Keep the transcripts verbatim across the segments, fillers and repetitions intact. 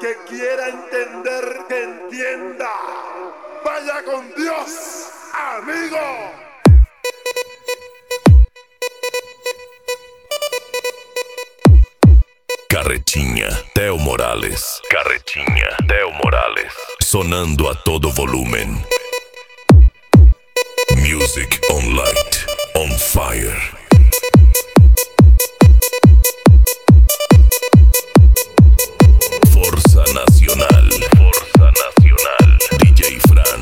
que quiera entender, que entienda. Vaya con Dios, amigo. Carretinha, Theo Morales. Carretinha, Theo Morales. Sonando a todo volumen. Music on light, on fire. Força Nacional, Força Nacional. D J Fran.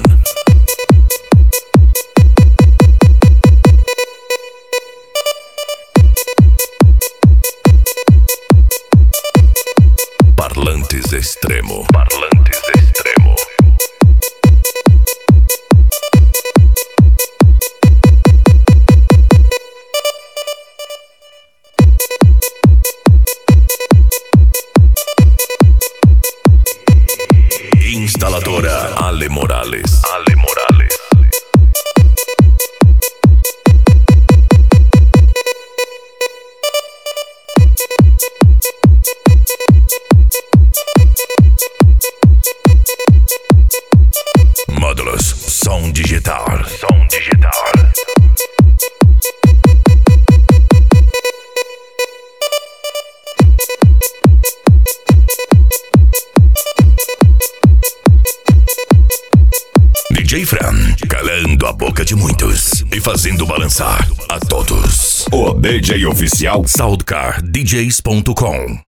Parlantes Extremo, Parlantes Extremo. Instaladora Ale Morales, Ale Morales. Módulos, som digital, som digital. D J Fran, calando a boca de muitos e fazendo balançar a todos. O D J oficial Soundcar D Js ponto com.